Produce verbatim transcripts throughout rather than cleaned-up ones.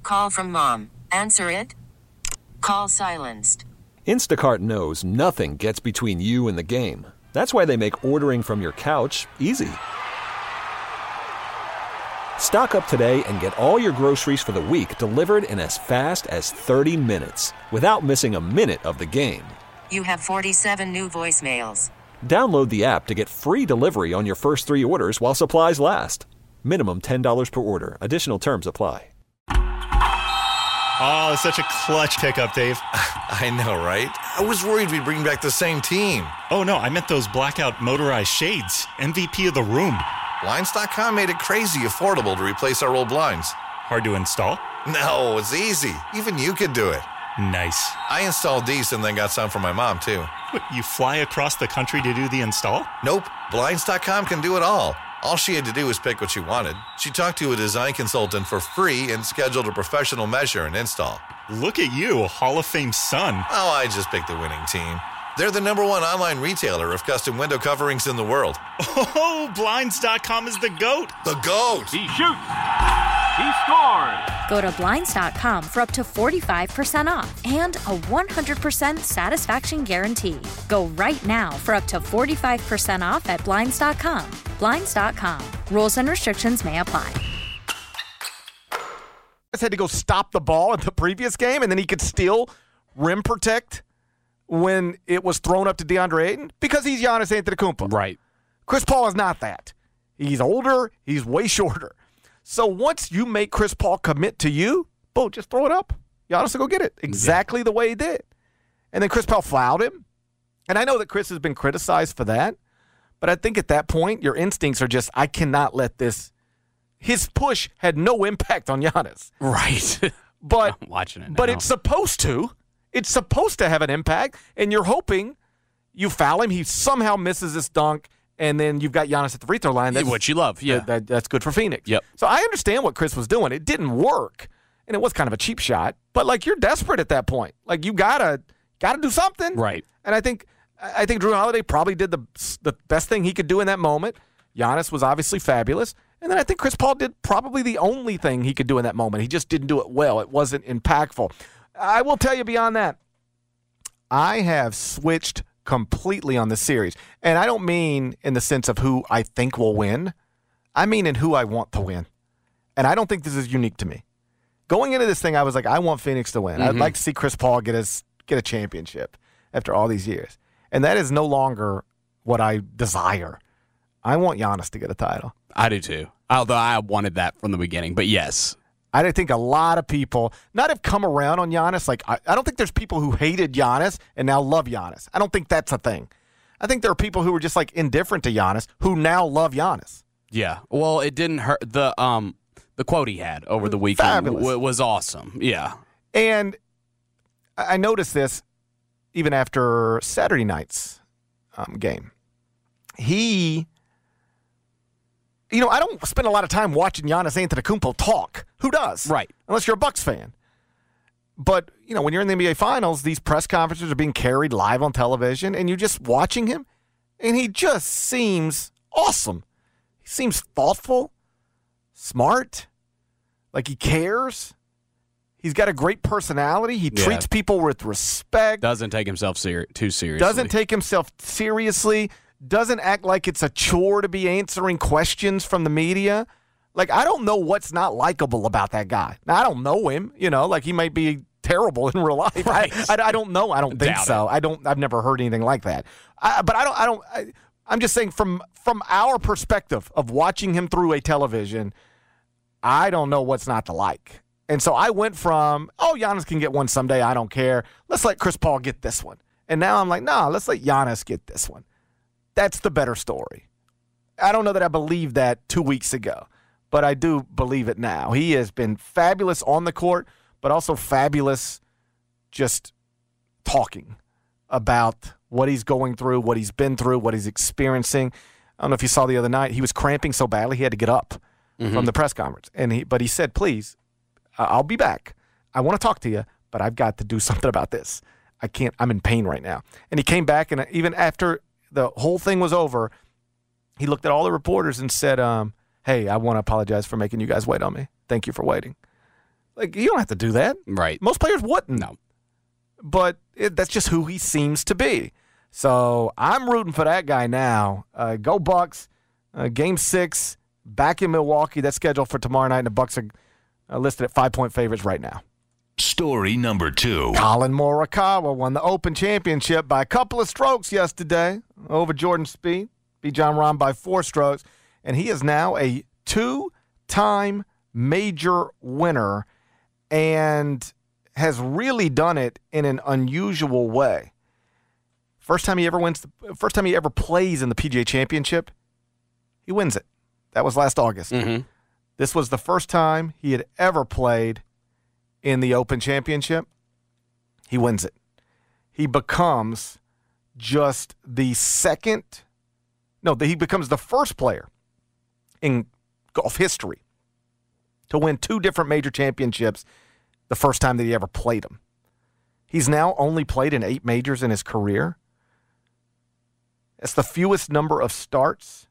Call from mom. Answer it. Call silenced. Instacart knows nothing gets between you and the game. That's why they make ordering from your couch easy. Stock up today and get all your groceries for the week delivered in as fast as thirty minutes without missing a minute of the game. You have forty-seven new voicemails. Download the app to get free delivery on your first three orders while supplies last. Minimum ten dollars per order. Additional terms apply. Oh, such a clutch pickup, Dave. I know, right? I was worried we'd bring back the same team. Oh, no, I meant those blackout motorized shades. M V P of the room. Blinds dot com made it crazy affordable to replace our old blinds. Hard to install? No, it's easy. Even you could do it. Nice. I installed these and then got some for my mom, too. What, you fly across the country to do the install? Nope. Blinds dot com can do it all. All she had to do was pick what she wanted. She talked to a design consultant for free and scheduled a professional measure and install. Look at you, Hall of Fame son. Oh, I just picked the winning team. They're the number one online retailer of custom window coverings in the world. Oh, Blinds dot com is the GOAT. The GOAT. He shoots. He scores. Go to Blinds dot com for up to forty-five percent off and a one hundred percent satisfaction guarantee. Go right now for up to forty-five percent off at Blinds dot com. Blinds dot com. Rules and restrictions may apply. Had to go stop the ball in the previous game, and then he could still rim protect when it was thrown up to DeAndre Ayton because he's Giannis Antetokounmpo. Right. Chris Paul is not that. He's older. He's way shorter. So once you make Chris Paul commit to you, boom, just throw it up. Giannis will go get it exactly the way he did. And then Chris Paul fouled him. And I know that Chris has been criticized for that, but I think at that point your instincts are just, I cannot let this. His push had no impact on Giannis. Right. But I'm watching it now. But it's supposed to. It's supposed to have an impact, and you're hoping you foul him, he somehow misses this dunk, and then you've got Giannis at the free throw line. That's what you love, yeah. That, that, that's good for Phoenix. Yep. So I understand what Chris was doing. It didn't work, and it was kind of a cheap shot. But like you're desperate at that point. Like you gotta gotta do something. Right. And I think I think Drew Holiday probably did the the best thing he could do in that moment. Giannis was obviously fabulous. And then I think Chris Paul did probably the only thing he could do in that moment. He just didn't do it well. It wasn't impactful. I will tell you beyond that, I have switched completely on the series. And I don't mean in the sense of who I think will win. I mean in who I want to win. And I don't think this is unique to me. Going into this thing, I was like, I want Phoenix to win. Mm-hmm. I'd like to see Chris Paul get his, get a championship after all these years. And that is no longer what I desire. I want Giannis to get a title. I do too. Although I wanted that from the beginning, but yes. I think a lot of people not have come around on Giannis. Like I, I don't think there's people who hated Giannis and now love Giannis. I don't think that's a thing. I think there are people who were just like indifferent to Giannis who now love Giannis. Yeah. Well, it didn't hurt. The um the quote he had over the weekend w- was awesome. Yeah. And I noticed this even after Saturday night's um, game. He. You know, I don't spend a lot of time watching Giannis Antetokounmpo talk. Who does? Right. Unless you're a Bucks fan. But, you know, when you're in the N B A Finals, these press conferences are being carried live on television, and you're just watching him, and he just seems awesome. He seems thoughtful, smart, like he cares. He's got a great personality. He Yeah. treats people with respect. Doesn't take himself ser- too seriously. Doesn't take himself seriously. Doesn't act like it's a chore to be answering questions from the media. Like, I don't know what's not likable about that guy. Now, I don't know him, you know, like he might be terrible in real life. Right. I, I, I don't know. I don't think Doubt so. it. I don't, I've never heard anything like that. I, but I don't, I don't, I, I'm just saying from, from our perspective of watching him through a television, I don't know what's not to like. And so I went from, oh, Giannis can get one someday. I don't care. Let's let Chris Paul get this one. And now I'm like, nah, let's let Giannis get this one. That's the better story. I don't know that I believed that two weeks ago, but I do believe it now. He has been fabulous on the court, but also fabulous just talking about what he's going through, what he's been through, what he's experiencing. I don't know if you saw the other night. He was cramping so badly he had to get up mm-hmm. from the press conference. And he, but he said, please, I'll be back. I want to talk to you, but I've got to do something about this. I can't. I'm in pain right now. And he came back, and even after the whole thing was over, he looked at all the reporters and said, um, hey, I want to apologize for making you guys wait on me. Thank you for waiting. Like, you don't have to do that. Right. Most players wouldn't. No. But it, that's just who he seems to be. So I'm rooting for that guy now. Uh, go Bucks. Uh, game six, back in Milwaukee. That's scheduled for tomorrow night, and the Bucks are uh, listed at five-point favorites right now. Story number two. Colin Morikawa won the Open Championship by a couple of strokes yesterday over Jordan Spieth. Beat Jon Rahm by four strokes. And he is now a two-time major winner and has really done it in an unusual way. First time he ever wins, the, first time he ever plays in the P G A Championship, he wins it. That was last August. Mm-hmm. This was the first time he had ever played in the Open Championship. He wins it. He becomes just the second, no, he becomes the first player in golf history to win two different major championships the first time that he ever played them. He's now only played in eight majors in his career. It's the fewest number of starts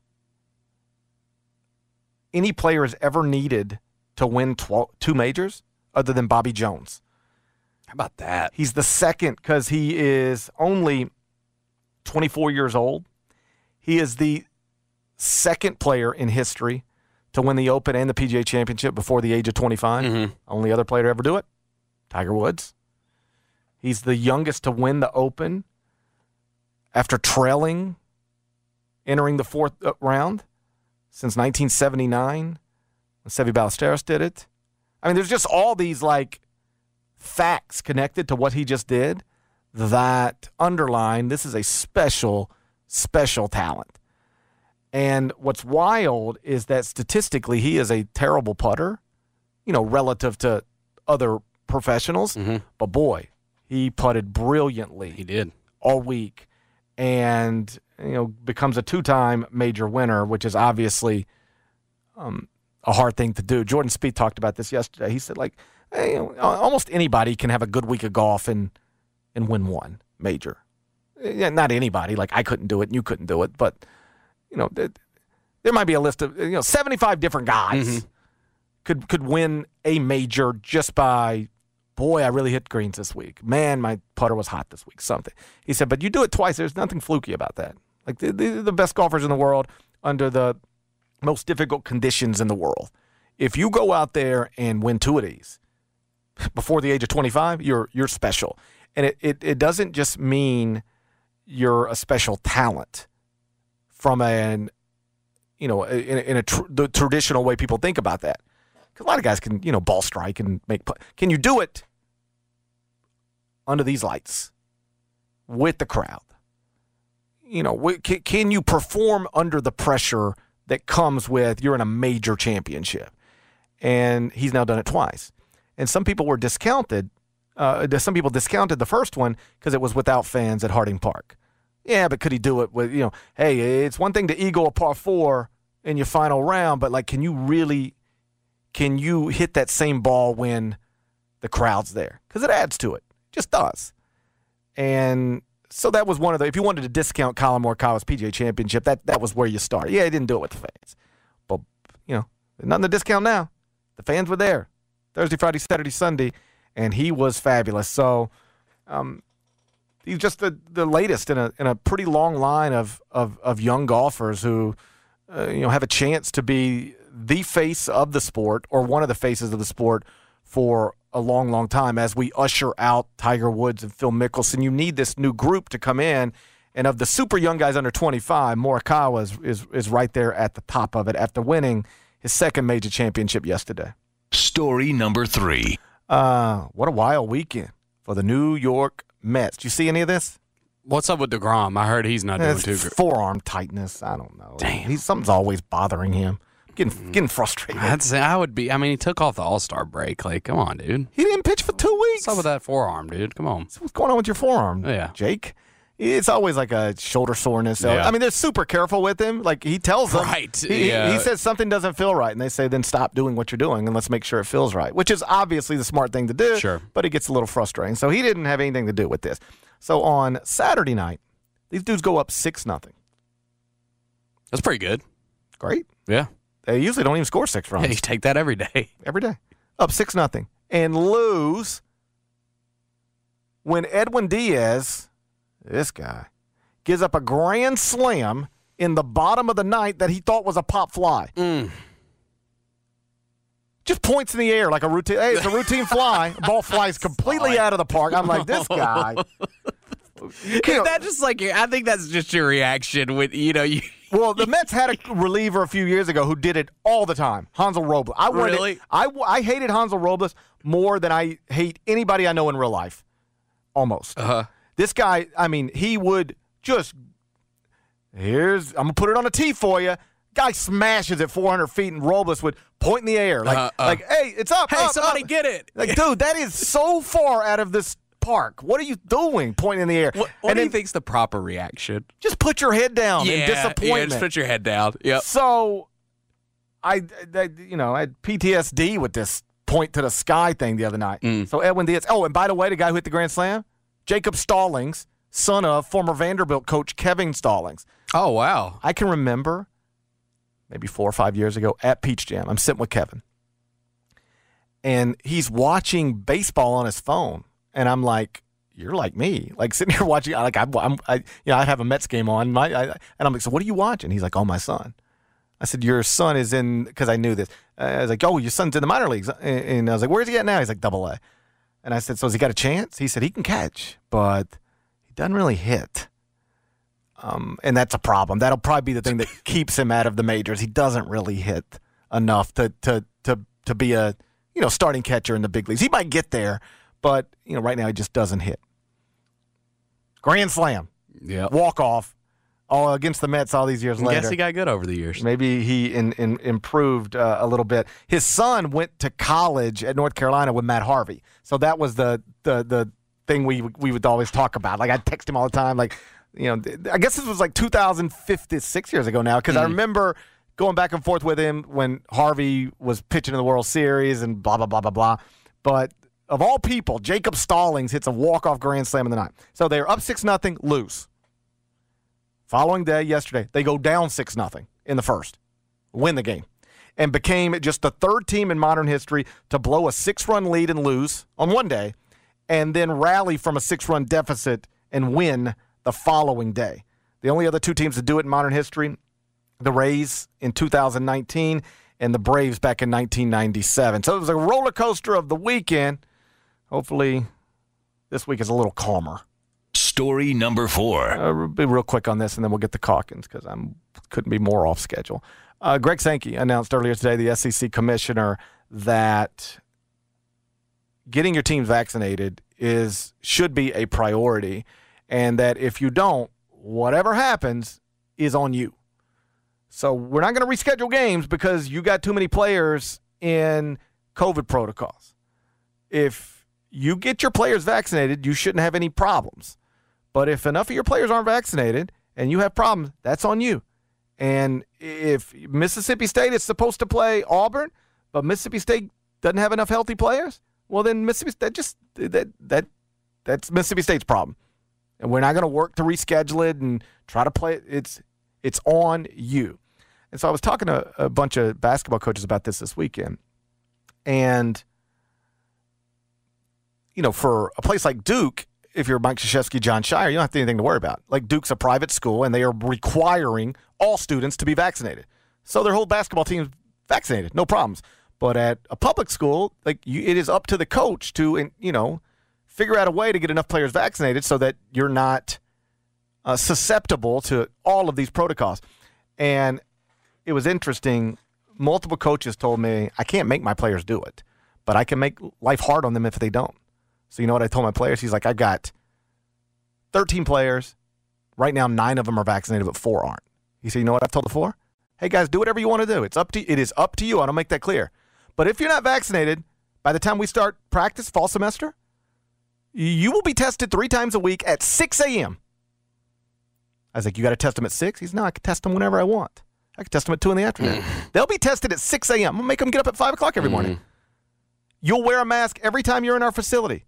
any player has ever needed to win twelve, two majors other than Bobby Jones. How about that? He's the second because he is only twenty-four years old. He is the second player in history to win the Open and the P G A Championship before the age of twenty-five. Mm-hmm. Only other player to ever do it, Tiger Woods. He's the youngest to win the Open after trailing, entering the fourth round since nineteen seventy-nine when Seve Ballesteros did it. I mean, there's just all these, like, facts connected to what he just did that underline this is a special, special talent. And what's wild is that statistically he is a terrible putter, you know, relative to other professionals. Mm-hmm. But, boy, he putted brilliantly. He did. All week. And, you know, becomes a two-time major winner, which is obviously um, a hard thing to do. Jordan Spieth talked about this yesterday. He said, like, hey, you know, almost anybody can have a good week of golf and and win one major. Yeah, not anybody. Like, I couldn't do it and you couldn't do it. But, you know, there, there might be a list of, you know, seventy-five different guys mm-hmm. could could win a major just by, boy, I really hit greens this week. Man, my putter was hot this week, something. He said, but you do it twice. There's nothing fluky about that. Like, they're the best golfers in the world under the most difficult conditions in the world. If you go out there and win two of these before the age of twenty-five, you're you're special. And it, it, it doesn't just mean you're a special talent from an, you know, in, in a tr- the traditional way people think about that. Because a lot of guys can, you know, ball strike and make put. Can you do it under these lights with the crowd? You know, can, can you perform under the pressure that comes with you're in a major championship? And he's now done it twice. And some people were discounted. Uh, some people discounted the first one because it was without fans at Harding Park. Yeah, but could he do it with, you know, hey, it's one thing to eagle a par four in your final round, but, like, can you really, can you hit that same ball when the crowd's there? Because it adds to it. It just does. And so that was one of the, if you wanted to discount Colin Morikawa's P G A Championship, that, that was where you started. Yeah, he didn't do it with the fans. But, you know, there's nothing to discount now. The fans were there Thursday, Friday, Saturday, Sunday, and he was fabulous. So um, he's just the, the latest in a in a pretty long line of of, of young golfers who uh, you know have a chance to be the face of the sport or one of the faces of the sport for a long, long time as we usher out Tiger Woods and Phil Mickelson. You need this new group to come in. And of the super young guys under twenty-five, Morikawa is, is, is right there at the top of it after winning his second major championship yesterday. Story number three. Uh, what a wild weekend for the New York Mets. Did you see any of this? What's up with DeGrom? I heard he's not doing It's too good. Forearm tightness. I don't know. Damn. He's, something's always bothering him. Getting, getting frustrated. I'd say I would be. I mean, he took off the All-Star break. Like, come on, dude. He didn't pitch for two weeks. What's up with that forearm, dude? Come on. So what's going on with your forearm, Yeah. Jake? It's always like a shoulder soreness. Yeah. I mean, they're super careful with him. Like, he tells them. Right. He, Yeah. he says something doesn't feel right, and they say, then stop doing what you're doing, and let's make sure it feels right, which is obviously the smart thing to do. Sure. But it gets a little frustrating. So he didn't have anything to do with this. So on Saturday night, these dudes go up six nothing. That's pretty good. Great. Yeah. They usually don't even score six runs. Yeah, you take that every day. Every day. Up six nothing. and lose when Edwin Diaz, this guy, gives up a grand slam in the bottom of the ninth that he thought was a pop fly. Mm. Just points in the air like a routine. Hey, it's a routine fly. Ball flies completely out of the park. I'm like, this guy. Is that just like your, I think that's just your reaction with, you know, you. Well, the Mets had a reliever a few years ago who did it all the time, Hansel Robles. I wanted, Really? I, I hated Hansel Robles more than I hate anybody I know in real life, almost. Uh-huh. This guy, I mean, he would just, here's, I'm going to put it on a tee for you. Guy smashes at four hundred feet, and Robles would point in the air like, Uh, uh. like, hey, it's up, Hey, up, somebody up. get it. Like, dude, that is so far out of this park. What are you doing, pointing in the air? What, what and do you then think's the proper reaction? just put your head down in yeah, disappointment. just put your head down. Yep. So, I, I, you know, I had P T S D with this point to the sky thing the other night. Mm. So Edwin Diaz. Oh, and by the way, the guy who hit the grand slam, Jacob Stallings, son of former Vanderbilt coach Kevin Stallings. Oh, wow. I can remember maybe four or five years ago at Peach Jam. I'm sitting with Kevin, and he's watching baseball on his phone, and I'm like, "You're like me, like sitting here watching." Like I'm, I'm I, you know, I have a Mets game on, my, I, and I'm like, "So what are you watching?" He's like, "Oh, my son." I said, "Your son is in," because I knew this. I was like, "Oh, your son's in the minor leagues," and I was like, "Where's he at now?" He's like, "Double A." And I said, "So has he got a chance?" He said, "He can catch, but he doesn't really hit." Um, and that's a problem. That'll probably be the thing that keeps him out of the majors. He doesn't really hit enough to to to to be a you know starting catcher in the big leagues. He might get there, but you know right now he just doesn't hit. Grand slam, Yeah. walk off, all against the Mets all these years I later. guess he got good over the years. Maybe he in, in, improved uh, a little bit. His son went to college at North Carolina with Matt Harvey, so that was the the the thing we we would always talk about. Like I'd text him all the time, like. You know, I guess this was like two thousand fifty, six years ago now, because mm. I remember going back and forth with him when Harvey was pitching in the World Series and blah, blah, blah, blah, blah. But of all people, Jacob Stallings hits a walk-off grand slam in the night. So they're up six nothing, lose. Following day, yesterday, they go down six nothing in the first, win the game, and became just the third team in modern history to blow a six-run lead and lose on one day, and then rally from a six-run deficit and win the following day. The only other two teams to do it in modern history, the Rays in two thousand nineteen and the Braves back in nineteen ninety-seven. So it was a roller coaster of the weekend. Hopefully this week is a little calmer. Story number four. Uh, be real quick on this, and then we'll get to Calkins because I couldn't be more off schedule. Uh, Greg Sankey announced earlier today, the S E C commissioner, that getting your team vaccinated is should be a priority. And that if you don't, whatever happens is on you. So we're not going to reschedule games because you got too many players in COVID protocols. If you get your players vaccinated, you shouldn't have any problems. But if enough of your players aren't vaccinated and you have problems, that's on you. And if Mississippi State is supposed to play Auburn, but Mississippi State doesn't have enough healthy players, well then Mississippi that just that that that's Mississippi State's problem. And we're not going to work to reschedule it and try to play it. It's, it's on you. And so I was talking to a bunch of basketball coaches about this this weekend. And, you know, for a place like Duke, if you're Mike Krzyzewski, John Shire, you don't have anything to worry about. Like Duke's a private school, and they are requiring all students to be vaccinated. So their whole basketball team is vaccinated, no problems. But at a public school, like you, it is up to the coach to, you know, figure out a way to get enough players vaccinated so that you're not uh, susceptible to all of these protocols. And it was interesting. Multiple coaches told me, I can't make my players do it, but I can make life hard on them if they don't. So you know what I told my players? He's like, I've got thirteen players. Right now, nine of them are vaccinated, but four aren't. He said, you know what I've told the four? Hey, guys, do whatever you want to do. It's up to It is up to you. I don't make that clear. But if you're not vaccinated, by the time we start practice fall semester, you will be tested three times a week at six a.m. I was like, you got to test them at six? He's no, I can test them whenever I want. I can test them at two in the afternoon. They'll be tested at six a.m. I'm going to make them get up at five o'clock every morning. Mm. You'll wear a mask every time you're in our facility.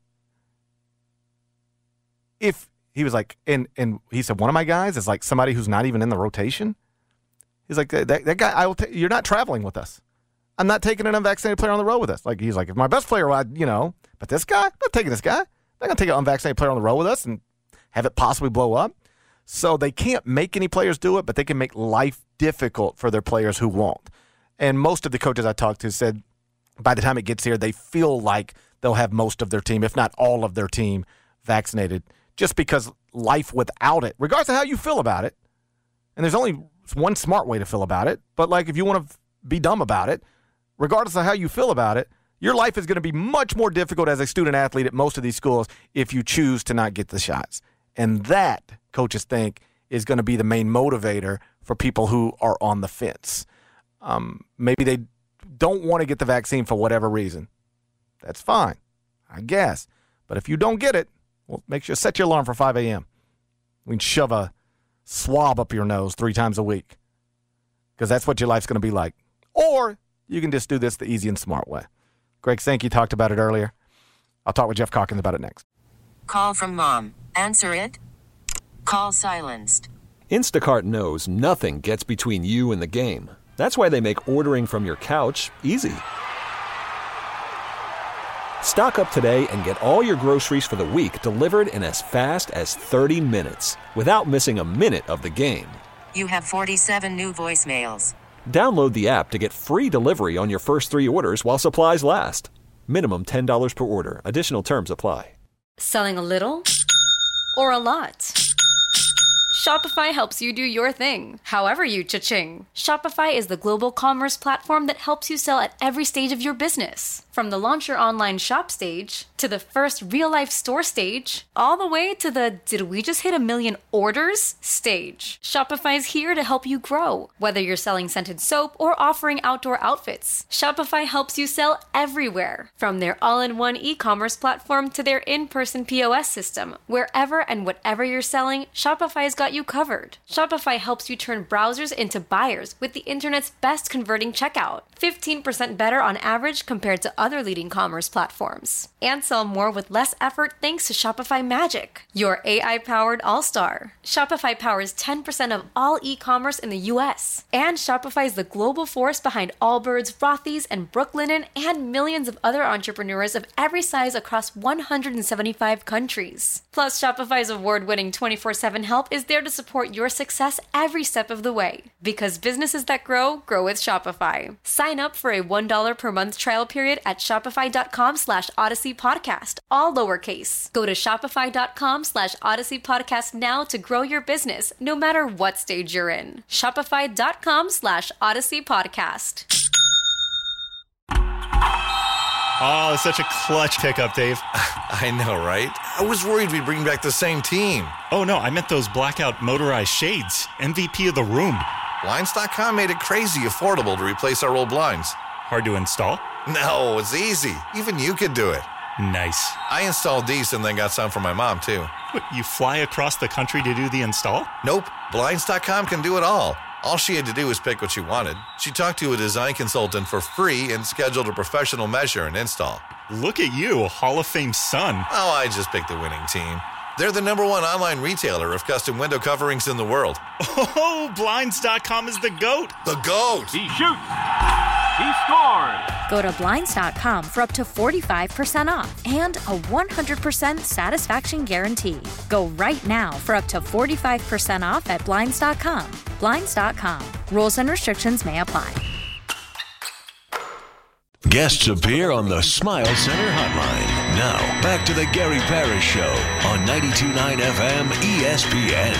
If he was like, and and he said, one of my guys is like somebody who's not even in the rotation. He's like, that, that guy, I will. T- you're not traveling with us. I'm not taking an unvaccinated player on the road with us. Like he's like, if my best player, I, you know, but this guy, I'm not taking this guy. They're going to take an unvaccinated player on the road with us and have it possibly blow up. So they can't make any players do it, but they can make life difficult for their players who won't. And most of the coaches I talked to said by the time it gets here, they feel like they'll have most of their team, if not all of their team, vaccinated, just because life without it, regardless of how you feel about it, and there's only one smart way to feel about it, but like if you want to be dumb about it, regardless of how you feel about it, your life is going to be much more difficult as a student athlete at most of these schools if you choose to not get the shots. And that, coaches think, is going to be the main motivator for people who are on the fence. Um, maybe they don't want to get the vaccine for whatever reason. That's fine, I guess. But if you don't get it, well, make sure set your alarm for five a.m. We can shove a swab up your nose three times a week because that's what your life's going to be like. Or you can just do this the easy and smart way. Greg Sankey talked about it earlier. I'll talk with Jeff Calkins about it next. Call from mom. Answer it. Call silenced. Instacart knows nothing gets between you and the game. That's why they make ordering from your couch easy. Stock up today and get all your groceries for the week delivered in as fast as thirty minutes without missing a minute of the game. You have forty-seven new voicemails. Download the app to get free delivery on your first three orders while supplies last. Minimum ten dollars per order. Additional terms apply. Selling a little or a lot? Shopify helps you do your thing, however you cha-ching. Shopify is the global commerce platform that helps you sell at every stage of your business. From the launch your online shop stage, to the first real-life store stage, all the way to the did we just hit a million orders stage. Shopify's here to help you grow. Whether you're selling scented soap or offering outdoor outfits, Shopify helps you sell everywhere. From their all-in-one e-commerce platform to their in-person P O S system. Wherever and whatever you're selling, Shopify's got you covered. Shopify helps you turn browsers into buyers with the internet's best converting checkout. fifteen percent better on average compared to other leading commerce platforms. And sell more with less effort thanks to Shopify Magic, your A I-powered all-star. Shopify powers ten percent of all e-commerce in the U S. And Shopify is the global force behind Allbirds, Rothy's, and Brooklinen, and millions of other entrepreneurs of every size across one hundred seventy-five countries. Plus, Shopify's award-winning twenty-four seven help is there to support your success every step of the way. Because businesses that grow, grow with Shopify. Sign up for a one dollar per month trial period at shopify.com slash Odyssey Podcast, all lowercase. Go to shopify.com slash Odyssey Podcast now to grow your business, no matter what stage you're in. Shopify.com slash Odyssey Podcast. Oh, such a clutch pickup, Dave. I know, right? I was worried we'd bring back the same team. Oh, no, I meant those blackout motorized shades. M V P of the room. Blinds dot com made it crazy affordable to replace our old blinds. Hard to install? No, it's easy. Even you could do it. Nice. I installed these and then got some for my mom, too. What, you fly across the country to do the install? Nope. Blinds dot com can do it all. All she had to do was pick what she wanted. She talked to a design consultant for free and scheduled a professional measure and install. Look at you, Hall of Fame son. Oh, I just picked the winning team. They're the number one online retailer of custom window coverings in the world. Oh, Blinds dot com is the GOAT. The GOAT. He shoots. He scores. Go to Blinds dot com for up to forty-five percent off and a one hundred percent satisfaction guarantee. Go right now for up to forty-five percent off at Blinds dot com. Blinds dot com. Rules and restrictions may apply. Guests appear on the Smile Center Hotline. Now, back to the Gary Parrish Show on ninety-two point nine F M E S P N.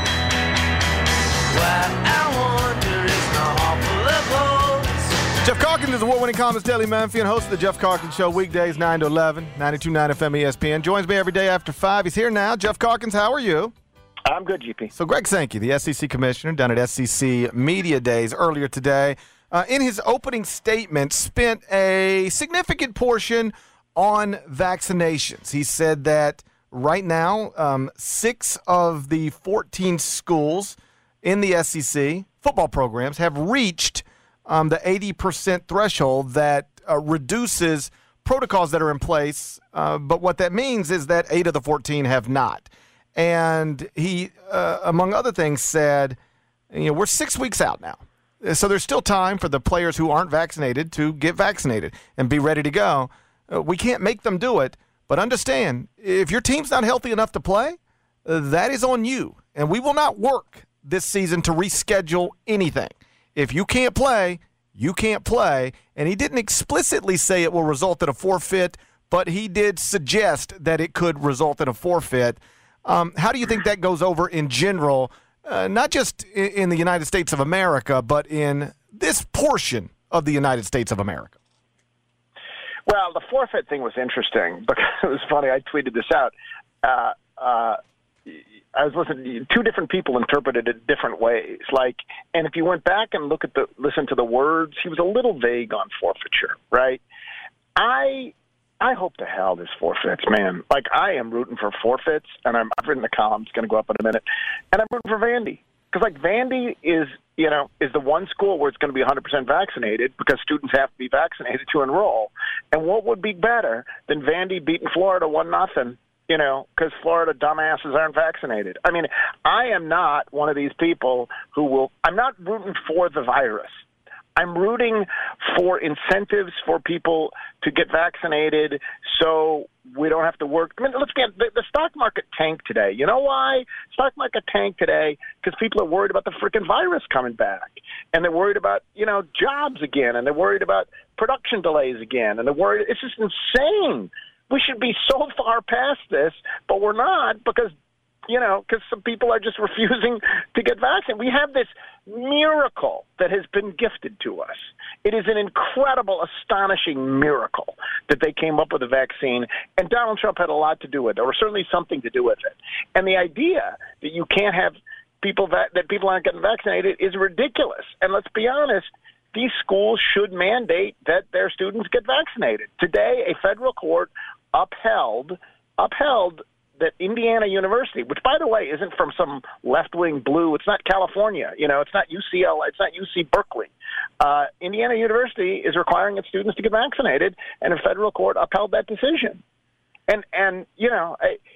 Jeff Calkins is award-winning columnist, Daily Memphi, and host of the Jeff Calkins Show weekdays nine to eleven, ninety-two point nine F M E S P N. Joins me every day after five. He's here now. Jeff Calkins, how are you? I'm good, G P. So Greg Sankey, the S E C commissioner, done at S E C Media Days earlier today, uh, in his opening statement, spent a significant portion on vaccinations. He said that right now, um, six of the fourteen schools in the S E C football programs have reached um, the eighty percent threshold that uh, reduces protocols that are in place. Uh, but what that means is that eight of the fourteen have not. And he, uh, among other things, said, you know, we're six weeks out now. So there's still time for the players who aren't vaccinated to get vaccinated and be ready to go. Uh, we can't make them do it, but understand, if your team's not healthy enough to play, uh, that is on you. And we will not work this season to reschedule anything. If you can't play, you can't play. And he didn't explicitly say it will result in a forfeit, but he did suggest that it could result in a forfeit. Um, how do you think that goes over in general? Uh, not just in, in the United States of America, but in this portion of the United States of America? Well, the forfeit thing was interesting because it was funny. I tweeted this out. Uh, uh, I was listening. Two different people interpreted it different ways. Like, and if you went back and look at the listen to the words, he was a little vague on forfeiture, right? I. I hope to hell this forfeits, man. Like, I am rooting for forfeits, and I'm, I've written the column. It's going to go up in a minute. And I'm rooting for Vandy. Because, like, Vandy is, you know, is the one school where it's going to be one hundred percent vaccinated because students have to be vaccinated to enroll. And what would be better than Vandy beating Florida one nothing, you know, because Florida dumbasses aren't vaccinated? I mean, I am not one of these people who will – I'm not rooting for the virus. I'm rooting for incentives for people to get vaccinated so we don't have to work. I mean, let's get the, the stock market tanked today. You know why? Stock market tanked today because people are worried about the freaking virus coming back. And they're worried about, you know, jobs again. And they're worried about production delays again. And they're worried. It's just insane. We should be so far past this, but we're not because, you know, because some people are just refusing to get vaccinated. We have this miracle that has been gifted to us. It is an incredible, astonishing miracle that they came up with a vaccine, and Donald Trump had a lot to do with it, or certainly something to do with it. And the idea that you can't have people that, that people aren't getting vaccinated is ridiculous. And let's be honest, these schools should mandate that their students get vaccinated. Today, a federal court upheld upheld that Indiana University, which, by the way, isn't from some left-wing blue. It's not California. You know, it's not U C L A. It's not U C Berkeley. Uh, Indiana University is requiring its students to get vaccinated, and a federal court upheld that decision. And, and you know,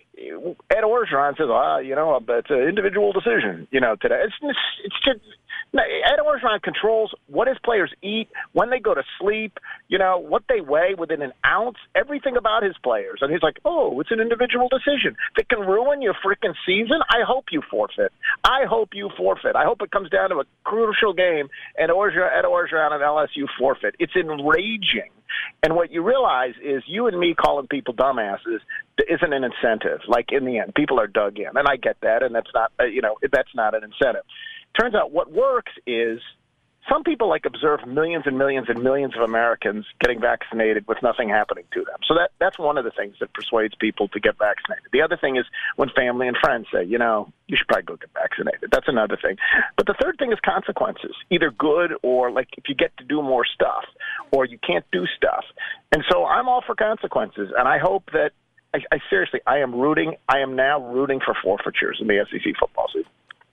Ed Orgeron says, well, you know, it's an individual decision, you know, today. It's, it's just, Ed Orgeron controls what his players eat, when they go to sleep, you know, what they weigh within an ounce, everything about his players. And he's like, oh, it's an individual decision that can ruin your freaking season. I hope you forfeit. I hope you forfeit. I hope it comes down to a crucial game and Orgeron, Ed Orgeron and L S U forfeit. It's enraging. And what you realize is you and me calling people dumbasses isn't an incentive. Like, in the end, people are dug in. And I get that, and that's not, uh, you know, that's not an incentive. Turns out what works is some people like observe millions and millions and millions of Americans getting vaccinated with nothing happening to them. So that that's one of the things that persuades people to get vaccinated. The other thing is when family and friends say, you know, you should probably go get vaccinated. That's another thing. But the third thing is consequences, either good or like if you get to do more stuff or you can't do stuff. And so I'm all for consequences. And I hope that I, I seriously, I am rooting. I am now rooting for forfeitures in the S E C football season.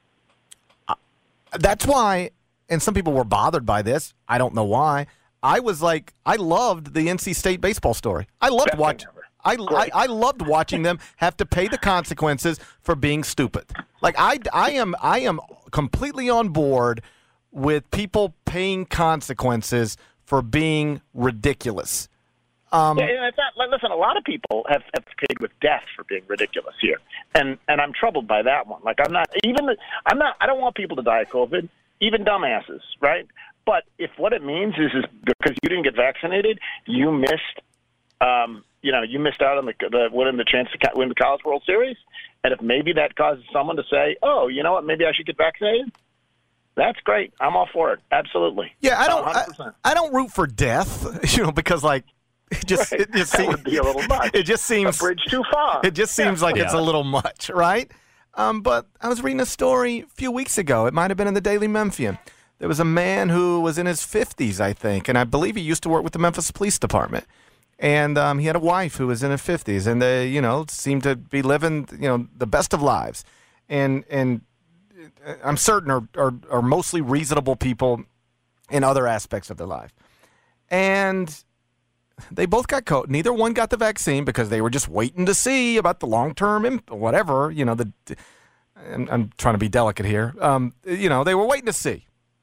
That's why, and some people were bothered by this. I don't know why. I was like, I loved the N C State baseball story. I loved watching. I, I I loved watching them have to pay the consequences for being stupid. Like I, I am I am completely on board with people paying consequences for being ridiculous. Um, yeah, and it's not, listen, a lot of people have, have paid with death for being ridiculous here, and and I'm troubled by that one. Like I'm not even I'm not I don't want people to die of COVID, even dumbasses, right? But if what it means is is because you didn't get vaccinated, you missed, um, you know, you missed out on the, the winning the chance to win the College World Series, and if maybe that causes someone to say, oh, you know what, maybe I should get vaccinated. That's great. I'm all for it. Absolutely. Yeah, I don't. I, I don't root for death, you know, because like. It just, right. it just that seems, would be a little much. It just seems a bridge too far. It just seems yeah. like yeah. it's a little much, right? Um, but I was reading a story a few weeks ago. It might have been in the Daily Memphian. There was a man who was in his fifties, I think, and I believe he used to work with the Memphis Police Department. And um, he had a wife who was in her fifties, and they, you know, seemed to be living, you know, the best of lives. And and I'm certain are are, are mostly reasonable people in other aspects of their life. And they both got COVID. Neither one got the vaccine because they were just waiting to see about the long-term, imp- whatever, you know, the, I'm, I'm trying to be delicate here. Um, you know, they were waiting to see.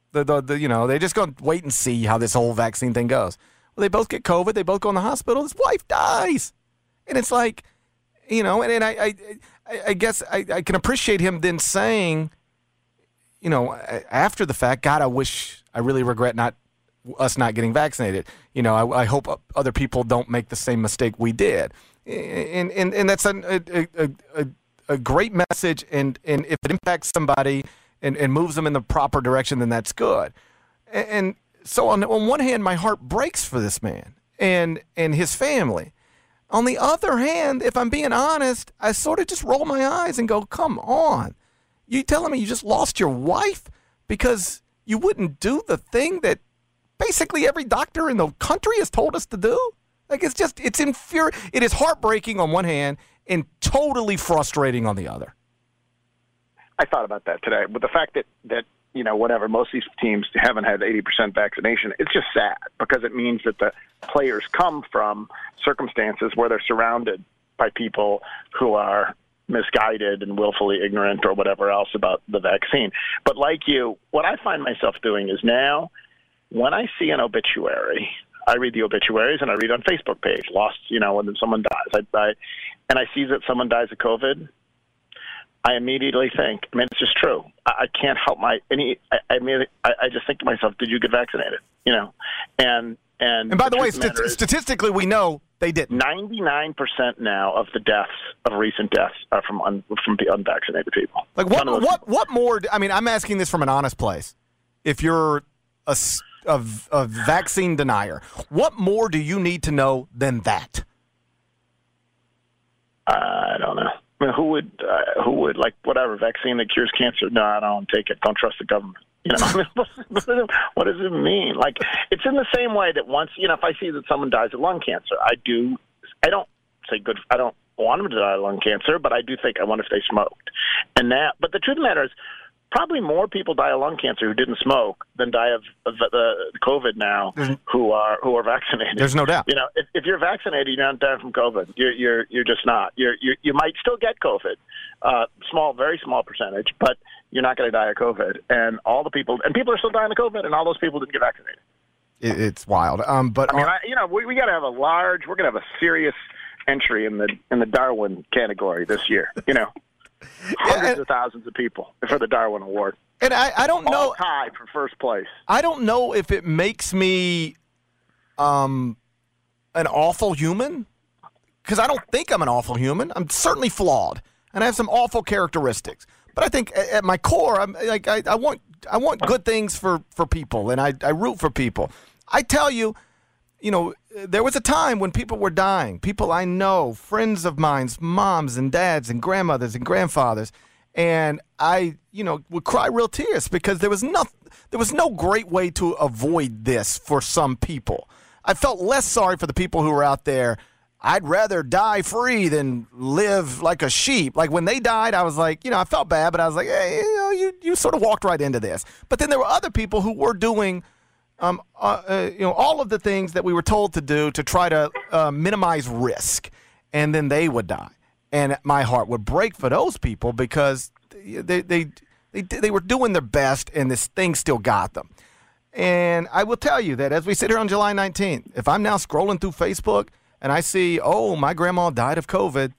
The, the, the, you know, they're just going to wait and see how this whole vaccine thing goes. Well, they both get COVID. They both go in the hospital. His wife dies. And it's like, you know, and, and I, I, I, I guess I, I can appreciate him then saying, you know, after the fact, God, I wish, I really regret not us not getting vaccinated. You know, I, I hope other people don't make the same mistake we did. And and, and that's a, a, a, a great message. And, and if it impacts somebody and, and moves them in the proper direction, then that's good. And, and so on, on one hand, my heart breaks for this man and and his family. On the other hand, if I'm being honest, I sort of just roll my eyes and go, come on. You telling me you just lost your wife because you wouldn't do the thing that basically every doctor in the country has told us to do? Like, it's just, it's infuri- it is heartbreaking on one hand and totally frustrating on the other. I thought about that today. But the fact that, that you know, whatever, most of these teams haven't had eighty percent vaccination, it's just sad because it means that the players come from circumstances where they're surrounded by people who are misguided and willfully ignorant or whatever else about the vaccine. But like you, what I find myself doing is now when I see an obituary, I read the obituaries and I read on Facebook page, lost, you know, when someone dies, I, I, and I see that someone dies of COVID, I immediately think, I mean, it's just true. I, I can't help my, any, I, I mean, I, I just think to myself, did you get vaccinated? You know, and, and, and by the, the way, st- is, statistically, we know they didn't. ninety-nine percent now of the deaths, of recent deaths, are from un, from the unvaccinated people. Like what? What? What more? I mean, I'm asking this from an honest place. If you're a, a, a vaccine denier, what more do you need to know than that? I don't know. I mean, who would? Uh, who would like whatever vaccine that cures cancer? No, I don't take it. Don't trust the government. You know, what does it mean? Like, it's in the same way that once, you know, if I see that someone dies of lung cancer, I do, I don't say good, I don't want them to die of lung cancer, but I do think, I wonder if they smoked. And that, but the truth of the matter is, probably more people die of lung cancer who didn't smoke than die of, of the, the COVID now who are who are vaccinated. There's no doubt. You know, if, if you're vaccinated, you're not dying from COVID. You're you're you're just not. You're, you're you might still get COVID, uh, small, very small percentage, but you're not going to die of COVID. And all the people, and people are still dying of COVID, and all those people didn't get vaccinated. It, it's wild. Um, but I mean, I, you know, we, we got to have a large. We're going to have a serious entry in the in the Darwin category this year. You know. Hundreds and, of thousands of people for the Darwin Award. And I, I don't know. All tied for first place. I don't know if it makes me um, an awful human, because I don't think I'm an awful human. I'm certainly flawed, and I have some awful characteristics. But I think at my core, I'm like I, I want I want good things for, for people, and I, I root for people. I tell you, you know, there was a time when people were dying. People I know, friends of mine's, moms and dads and grandmothers and grandfathers, and I, you know, would cry real tears because there was no, there was no great way to avoid this for some people. I felt less sorry for the people who were out there. I'd rather die free than live like a sheep. Like when they died, I was like, you know, I felt bad, but I was like, hey, you know, you, you sort of walked right into this. But then there were other people who were doing Um, uh, uh, you know, all of the things that we were told to do to try to uh, minimize risk, and then they would die, and my heart would break for those people because they they they they were doing their best, and this thing still got them. And I will tell you that as we sit here on July nineteenth, if I'm now scrolling through Facebook and I see, oh, my grandma died of COVID,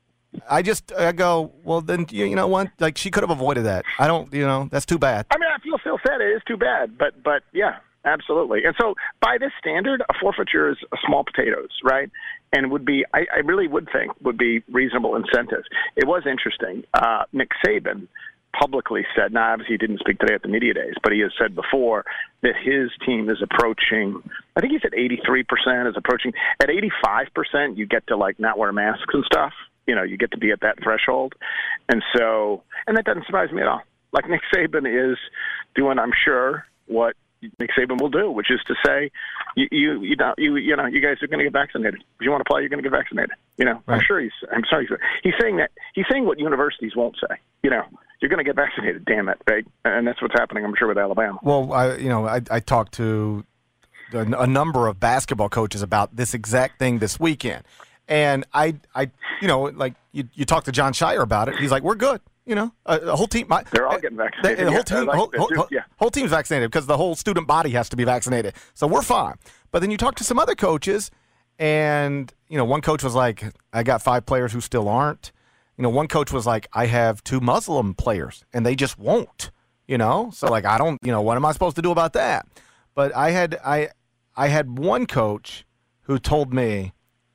I just I go, well, then you, you know what? Like she could have avoided that. I don't, you know, that's too bad. I mean, I feel still sad. It is too bad, but but yeah. Absolutely. And so by this standard, a forfeiture is a small potatoes, right? And would be, I, I really would think, would be reasonable incentives. It was interesting. Uh, Nick Saban publicly said, now obviously he didn't speak today at the media days, but he has said before that his team is approaching, I think he said eighty-three percent is approaching. At eighty-five percent, you get to like not wear masks and stuff. You know, you get to be at that threshold. And so, and that doesn't surprise me at all. Like Nick Saban is doing, I'm sure, what Nick Saban will do, which is to say, you you you know you you know you guys are going to get vaccinated. If you want to play, you're going to get vaccinated. You know, right. I'm sure he's. I'm sorry, he's saying that. He's saying what universities won't say. You know, you're going to get vaccinated. Damn it, right? And that's what's happening. I'm sure with Alabama. Well, I you know I I talked to a, a number of basketball coaches about this exact thing this weekend, and I I you know like you you talk to John Shire about it. He's like, we're good. You know, a, a whole team. My, They're all getting vaccinated. The, the whole yeah, team, like whole, whole, yeah. whole team's vaccinated because the whole student body has to be vaccinated. So we're fine. But then you talk to some other coaches, and you know, one coach was like, "I got five players who still aren't." You know, one coach was like, "I have two Muslim players, and they just won't." You know, so like, I don't. You know, what am I supposed to do about that? But I had I I had one coach who told me.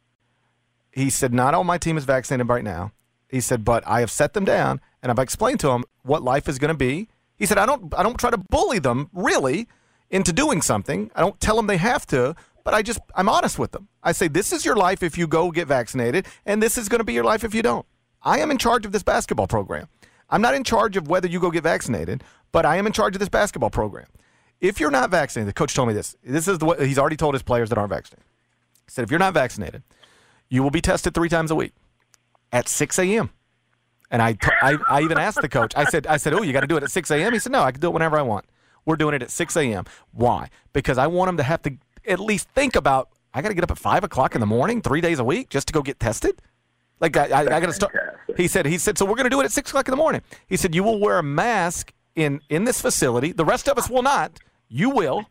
He said, "Not all my team is vaccinated right now." He said, "But I have set them down, and I've explained to them what life is going to be." He said, "I don't, I don't try to bully them really into doing something. I don't tell them they have to, but I just, I'm honest with them. I say, this is your life if you go get vaccinated, and this is going to be your life if you don't. I am in charge of this basketball program. I'm not in charge of whether you go get vaccinated, but I am in charge of this basketball program. If you're not vaccinated," the coach told me this. This is the way he's already told his players that aren't vaccinated. He said, "If you're not vaccinated, you will be tested three times a week at six a.m. And I, I, I even asked the coach. I said, I said, "Oh, you got to do it at six a.m.?" He said, "No, I can do it whenever I want. We're doing it at six a.m. Why? Because I want them to have to at least think about, I got to get up at five o'clock in the morning, three days a week, just to go get tested. Like I, I, I got to start." He said, "He said, so we're going to do it at six o'clock in the morning." He said, "You will wear a mask in in this facility. The rest of us will not. You will,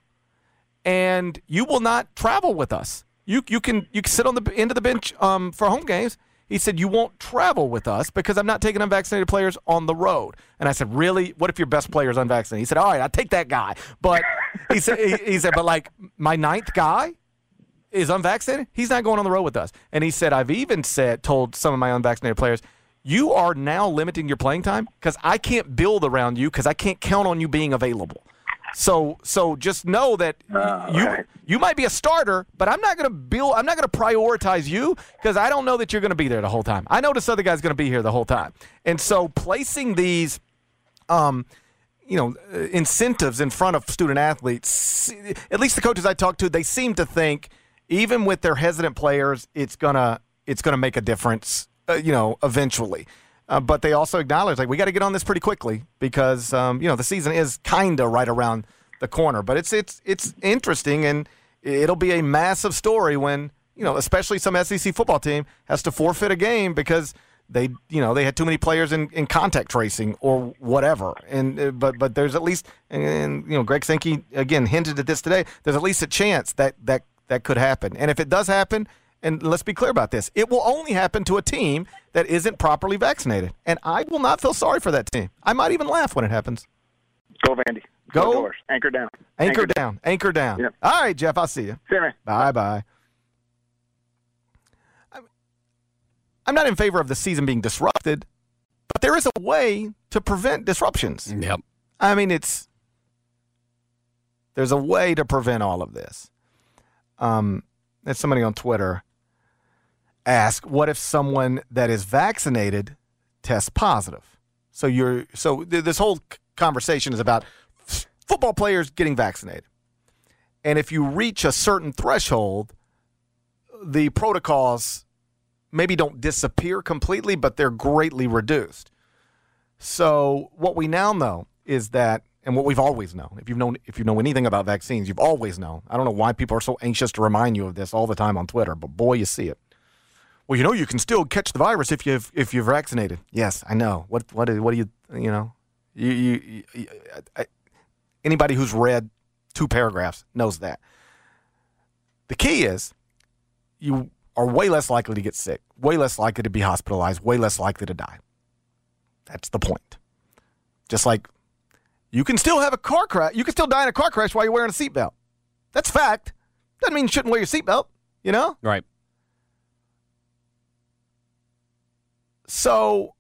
and you will not travel with us. You you can you can sit on the end of the bench um, for home games." He said, "You won't travel with us because I'm not taking unvaccinated players on the road." And I said, "Really? What if your best player is unvaccinated?" He said, "All right, I'll take that guy." But he said, he, he said, "But like my ninth guy is unvaccinated. He's not going on the road with us." And he said, "I've even said, told some of my unvaccinated players, you are now limiting your playing time because I can't build around you because I can't count on you being available. So, so just know that Uh, you right. you might be a starter, but I'm not going to build. I'm not going to prioritize you because I don't know that you're going to be there the whole time. I know this other guy's going to be here the whole time." And so, placing these, um, you know, uh, incentives in front of student athletes, at least the coaches I talked to, they seem to think even with their hesitant players, it's gonna it's gonna make a difference. Uh, you know, eventually. Uh, but they also acknowledge, like, we got to get on this pretty quickly because, um, you know, the season is kind of right around the corner. But it's it's it's interesting, and it'll be a massive story when, you know, especially some S E C football team has to forfeit a game because they, you know, they had too many players in, in contact tracing or whatever. And uh, but but there's at least, and, and you know, Greg Sankey again hinted at this today. There's at least a chance that that that could happen. And if it does happen. And let's be clear about this. It will only happen to a team that isn't properly vaccinated. And I will not feel sorry for that team. I might even laugh when it happens. Go, Vandy. Go. Go Doors. Anchor down. Anchor, Anchor down. Anchor down. Yep. All right, Jeff, I'll see you. See you, man. Bye-bye. I'm not in favor of the season being disrupted, but there is a way to prevent disruptions. Yep. I mean, it's there's a way to prevent all of this. Um, there's somebody on Twitter ask, what if someone that is vaccinated tests positive? So you're so th- this whole c- conversation is about f- football players getting vaccinated. And if you reach a certain threshold, the protocols maybe don't disappear completely, but they're greatly reduced. So what we now know is that, and what we've always known, if you've known, if you know anything about vaccines, you've always known. I don't know why people are so anxious to remind you of this all the time on Twitter, but boy, you see it. Well, you know, you can still catch the virus if you've if you're vaccinated. Yes, I know. What what what do you you know? You you, you I, anybody who's read two paragraphs knows that. The key is you are way less likely to get sick, way less likely to be hospitalized, way less likely to die. That's the point. Just like you can still have a car crash, you can still die in a car crash while you're wearing a seatbelt. That's fact. Doesn't mean you shouldn't wear your seatbelt, you know? Right. So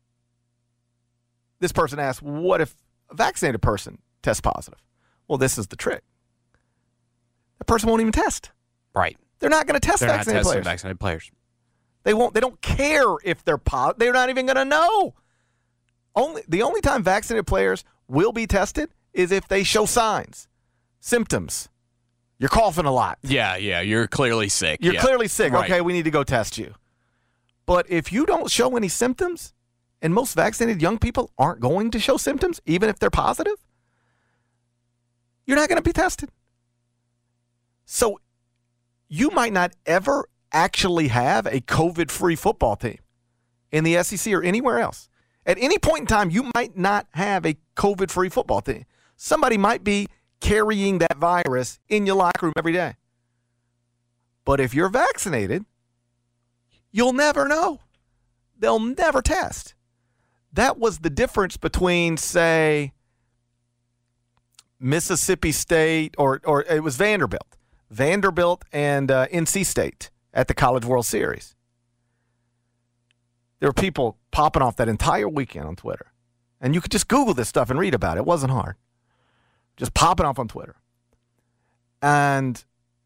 this person asked, what if a vaccinated person tests positive? Well, this is the trick. The person won't even test. Right. They're not going to test They're vaccinated not testing players. vaccinated players. They won't. They don't care if they're positive. They're not even going to know. Only the only time vaccinated players will be tested is if they show signs, symptoms. You're coughing a lot. Yeah, yeah. You're clearly sick. You're yeah. clearly sick. Right. Okay, we need to go test you. But if you don't show any symptoms, and most vaccinated young people aren't going to show symptoms, even if they're positive, you're not going to be tested. So you might not ever actually have a COVID-free football team in the S E C or anywhere else. At any point in time, you might not have a COVID-free football team. Somebody might be carrying that virus in your locker room every day. But if you're vaccinated, you'll never know. They'll never test. That was the difference between, say, Mississippi State or or it was Vanderbilt. Vanderbilt and uh, N C State at the College World Series. There were people popping off that entire weekend on Twitter. And you could just Google this stuff and read about it. It wasn't hard. Just popping off on Twitter. And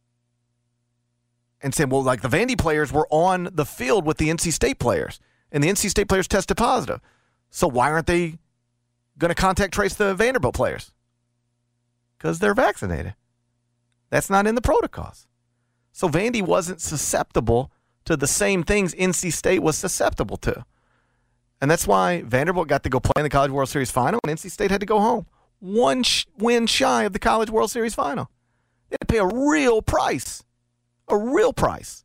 and saying, well, like the Vandy players were on the field with the N C State players. And the N C State players tested positive. So why aren't they going to contact trace the Vanderbilt players? Because they're vaccinated. That's not in the protocols. So Vandy wasn't susceptible to the same things N C State was susceptible to. And that's why Vanderbilt got to go play in the College World Series final and N C State had to go home. One sh- win shy of the College World Series final. They had to pay a real price. A real price.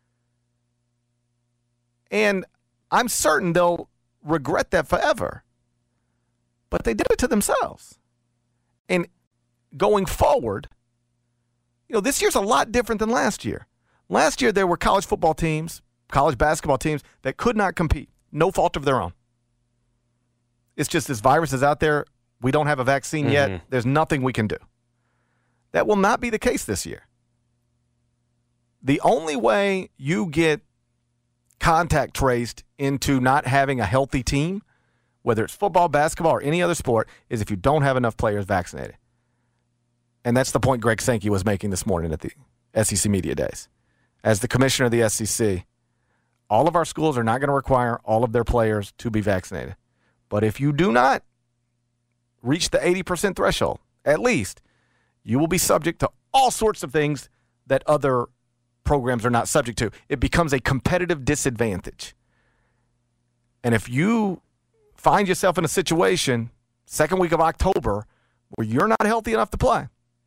And I'm certain they'll regret that forever. But they did it to themselves. And going forward, you know, this year's a lot different than last year. Last year, there were college football teams, college basketball teams that could not compete. No fault of their own. It's just this virus is out there. We don't have a vaccine mm-hmm. yet. There's nothing we can do. That will not be the case this year. The only way you get contact traced into not having a healthy team, whether it's football, basketball, or any other sport, is if you don't have enough players vaccinated. And that's the point Greg Sankey was making this morning at the S E C Media Days. As the commissioner of the S E C, all of our schools are not going to require all of their players to be vaccinated. But if you do not reach the eighty percent threshold, at least, you will be subject to all sorts of things that other programs are not subject to. It becomes a competitive disadvantage. And if you find yourself in a situation, second week of October, where you're not healthy enough to play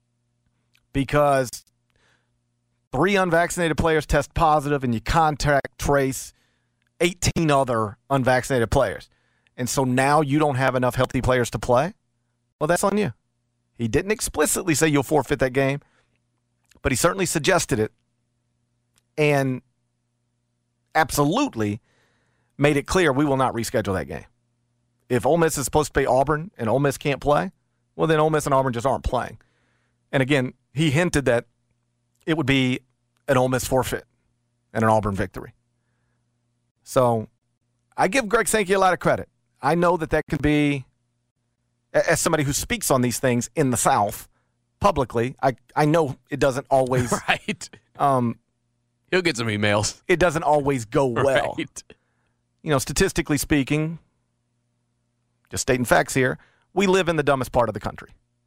because three unvaccinated players test positive and you contact trace eighteen other unvaccinated players, and so now you don't have enough healthy players to play, well, that's on you. He didn't explicitly say you'll forfeit that game, but he certainly suggested it and absolutely made it clear we will not reschedule that game. If Ole Miss is supposed to play Auburn and Ole Miss can't play, well, then Ole Miss and Auburn just aren't playing. And again, he hinted that it would be an Ole Miss forfeit and an Auburn victory. So I give Greg Sankey a lot of credit. I know that that can be, as somebody who speaks on these things in the South publicly, I, I know it doesn't always. Right. Um, He'll get some emails. It doesn't always go well. Right. You know, statistically speaking, just stating facts here, we live in the dumbest part of the country.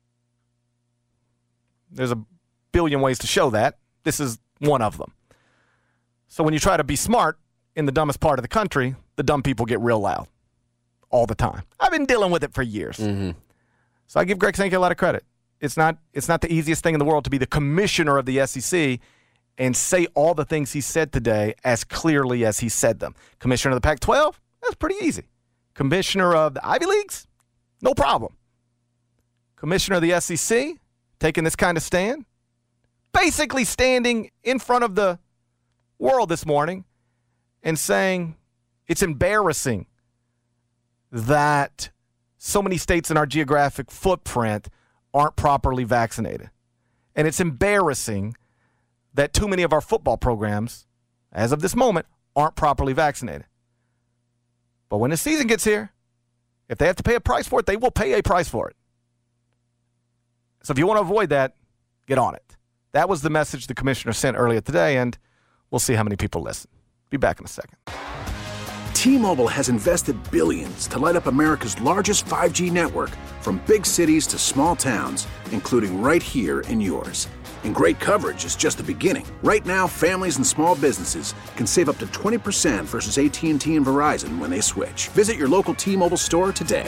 There's a billion ways to show that. This is one of them. So when you try to be smart in the dumbest part of the country, the dumb people get real loud all the time. I've been dealing with it for years. Mm-hmm. So I give Greg Sankey a lot of credit. It's not, it's not the easiest thing in the world to be the commissioner of the S E C and say all the things he said today as clearly as he said them. Commissioner of the Pac twelve, that's pretty easy. Commissioner of the Ivy Leagues, no problem. Commissioner of the S E C, taking this kind of stand, basically standing in front of the world this morning and saying it's embarrassing that so many states in our geographic footprint aren't properly vaccinated. And it's embarrassing that too many of our football programs, as of this moment, aren't properly vaccinated. But when the season gets here, if they have to pay a price for it, they will pay a price for it. So if you want to avoid that, get on it. That was the message the commissioner sent earlier today, and we'll see how many people listen. Be back in a second. T-Mobile has invested billions to light up America's largest five G network, from big cities to small towns, including right here in yours. And great coverage is just the beginning. Right now, families and small businesses can save up to twenty percent versus A T and T and Verizon when they switch. Visit your local T-Mobile store today.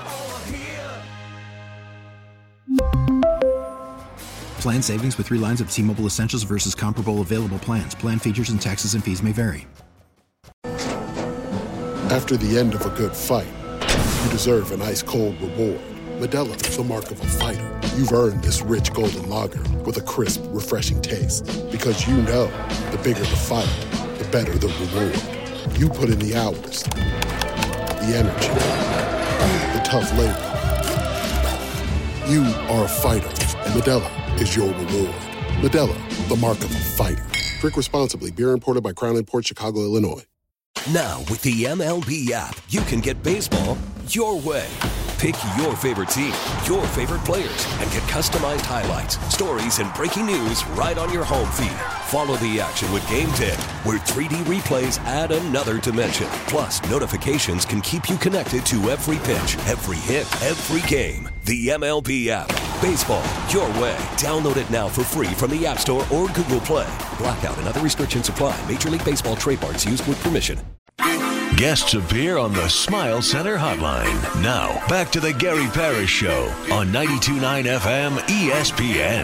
Plan savings with three lines of T-Mobile Essentials versus comparable available plans. Plan features and taxes and fees may vary. After the end of a good fight, you deserve an ice-cold reward. Modelo is the mark of a fighter. You've earned this rich golden lager with a crisp, refreshing taste. Because you know, the bigger the fight, the better the reward. You put in the hours, the energy, the tough labor. You are a fighter, and Modelo is your reward. Modelo, the mark of a fighter. Drink responsibly. Beer imported by Crown Imports, Chicago, Illinois. Now, with the M L B app, you can get baseball your way. Pick your favorite team, your favorite players, and get customized highlights, stories, and breaking news right on your home feed. Follow the action with Game Day, where three D replays add another dimension. Plus, notifications can keep you connected to every pitch, every hit, every game. The M L B app. Baseball your way. Download it now for free from the App Store or Google Play. Blackout and other restrictions apply. Major League Baseball trademarks used with permission. Guests appear on the Smile Center Hotline. Now, back to the Gary Parrish Show on ninety-two point nine F M E S P N.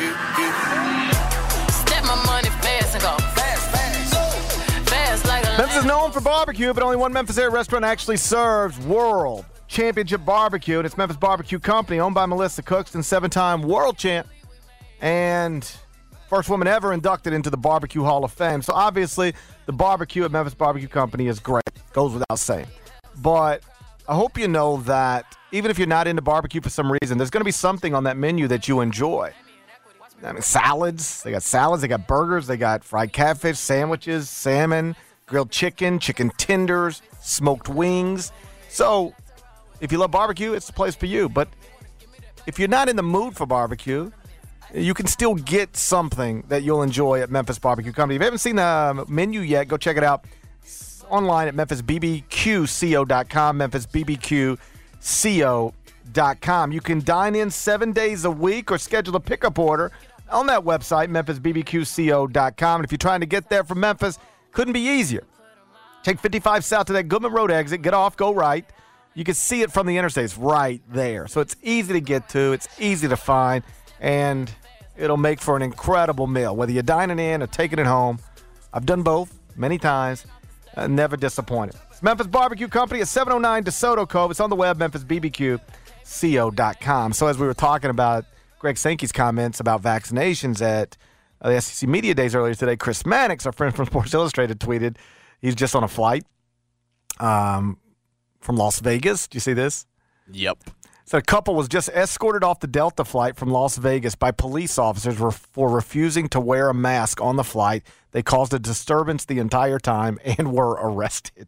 Step my money fast and go fast, fast, fast like a Memphis is known for barbecue, but only one Memphis area restaurant actually serves World Championship Barbecue, and it's Memphis Barbecue Company, owned by Melissa Cookston, seven-time world champ, and first woman ever inducted into the Barbecue Hall of Fame. So obviously, the barbecue at Memphis Barbecue Company is great. Goes without saying. But I hope you know that even if you're not into barbecue for some reason, there's going to be something on that menu that you enjoy. I mean, salads. They got salads. They got burgers. They got fried catfish, sandwiches, salmon, grilled chicken, chicken tenders, smoked wings. So if you love barbecue, it's the place for you. But if you're not in the mood for barbecue, you can still get something that you'll enjoy at Memphis Barbecue Company. If you haven't seen the menu yet, go check it out it's online at memphis b b q co dot com, memphis b b q co dot com. You can dine in seven days a week or schedule a pickup order on that website, memphis b b q co dot com. And if you're trying to get there from Memphis, couldn't be easier. Take fifty-five south to that Goodman Road exit, get off, go right. You can see it from the interstate. It's right there. So it's easy to get to. It's easy to find. And it'll make for an incredible meal, whether you're dining in or taking it home. I've done both many times. Uh, never disappointed. It's Memphis Barbecue Company at seven oh nine DeSoto Cove. It's on the web, memphis b b q co dot com. So as we were talking about Greg Sankey's comments about vaccinations at uh, the S E C Media Days earlier today, Chris Mannix, our friend from Sports Illustrated, tweeted he's just on a flight um, from Las Vegas. Do you see this? Yep. So a couple was just escorted off the Delta flight from Las Vegas by police officers for refusing to wear a mask on the flight. They caused a disturbance the entire time and were arrested.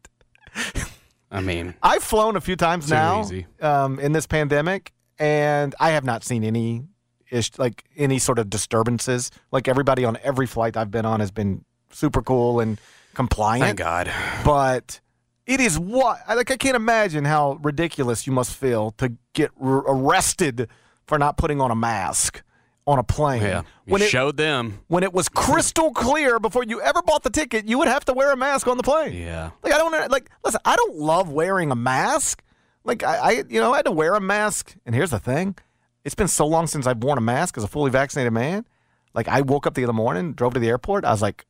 I mean, I've flown a few times now um, in this pandemic, and I have not seen any ish, like any sort of disturbances. Like everybody on every flight I've been on has been super cool and compliant. Thank God. But it is what like I can't imagine how ridiculous you must feel to get r- arrested for not putting on a mask on a plane. Yeah, you when it, showed them. When it was crystal clear before you ever bought the ticket, you would have to wear a mask on the plane. Yeah. Like I don't like. Listen, I don't love wearing a mask. Like I, I, you know, I had to wear a mask. And here's the thing: it's been so long since I've worn a mask as a fully vaccinated man. Like I woke up the other morning, drove to the airport. I was like,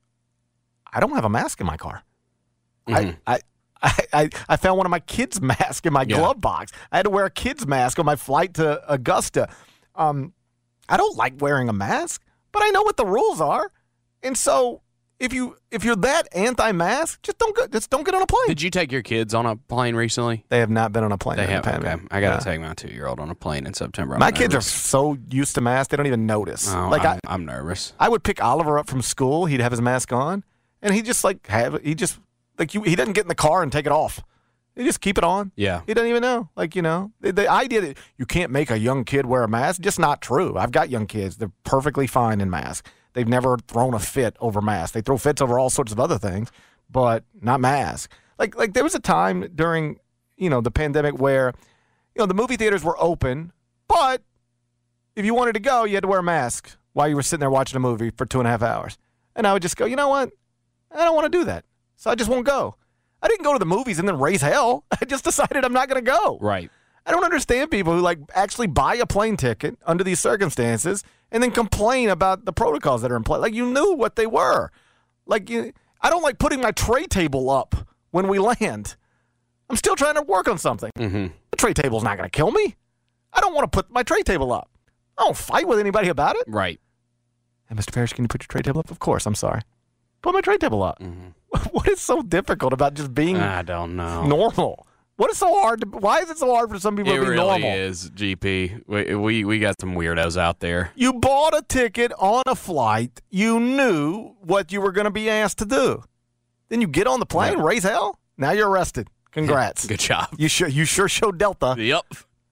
I don't have a mask in my car. Mm-hmm. I, I I, I found one of my kids' masks in my yeah. glove box. I had to wear a kid's mask on my flight to Augusta. Um, I don't like wearing a mask, but I know what the rules are. And so if you if you're that anti-mask, just don't go, just don't get on a plane. Did you take your kids on a plane recently? They have not been on a plane. They have. The okay. I got to yeah. take my two-year-old on a plane in September. I'm my nervous. kids are so used to masks, they don't even notice. Oh, like I'm, I, I'm nervous. I would pick Oliver up from school. He'd have his mask on, and he just like have he just like you. He doesn't get in the car and take it off. They just keep it on. Yeah. He doesn't even know. Like, you know, the, the idea that you can't make a young kid wear a mask, just not true. I've got young kids. They're perfectly fine in masks. They've never thrown a fit over masks. They throw fits over all sorts of other things, but not masks. Like, like there was a time during, you know, the pandemic where, you know, the movie theaters were open, but if you wanted to go, you had to wear a mask while you were sitting there watching a movie for two and a half hours. And I would just go, you know what? I don't want to do that. So I just won't go. I didn't go to the movies and then raise hell. I just decided I'm not going to go. Right. I don't understand people who like actually buy a plane ticket under these circumstances and then complain about the protocols that are in place. Like you knew what they were. Like you, I don't like putting my tray table up when we land. I'm still trying to work on something. Mm-hmm. The tray table's not going to kill me. I don't want to put my tray table up. I don't fight with anybody about it. Right. Hey, Mister Parrish, can you put your tray table up? Of course, I'm sorry. Put my tray table up. Mm-hmm. What is so difficult about just being I don't know. normal? What is so hard? To, why is it so hard for some people it to be really normal? It really is, G P. We, we, we got some weirdos out there. You bought a ticket on a flight. You knew what you were going to be asked to do. Then you get on the plane, Yeah. raise hell. Now you're arrested. Congrats. Good job. You sure you sure showed Delta. Yep.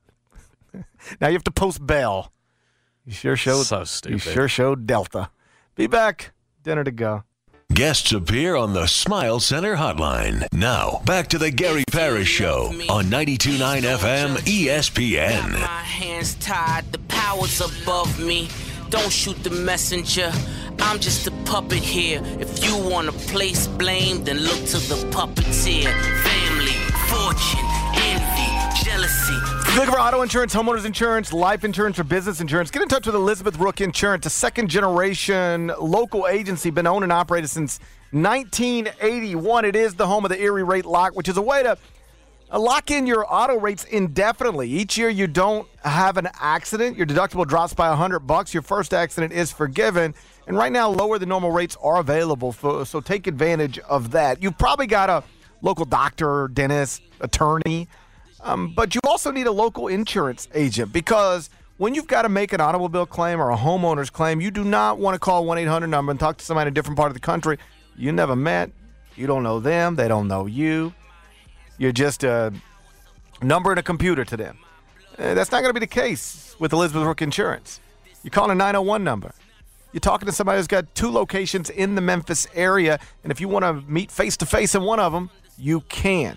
Now you have to post bail. You sure showed. So stupid. You sure showed Delta. Be back. Dinner to go. Guests appear on the Smile Center hotline. Now, back to the Gary Parrish Show on ninety-two point nine F M E S P N. My hands tied, the powers above me. Don't shoot the messenger. I'm just a puppet here. If you want to place blame, then look to the puppeteer. Family, fortune, envy, jealousy. If you're looking for auto insurance, homeowners insurance, life insurance, or business insurance, get in touch with Elizabeth Rook Insurance, a second-generation local agency, been owned and operated since nineteen eighty-one. It is the home of the Erie Rate Lock, which is a way to uh, lock in your auto rates indefinitely. Each year you don't have an accident, your deductible drops by one hundred bucks. Your first accident is forgiven. And right now, lower than normal rates are available, for, so take advantage of that. You've probably got a local doctor, dentist, attorney, um, but you also need a local insurance agent, because when you've got to make an automobile claim or a homeowner's claim, you do not want to call one eight hundred number and talk to somebody in a different part of the country you never met. You don't know them. They don't know you. You're just a number in a computer to them. Uh, that's not going to be the case with Elizabeth Rook Insurance. You're calling a nine oh one number. You're talking to somebody who's got two locations in the Memphis area, and if you want to meet face-to-face in one of them, you can.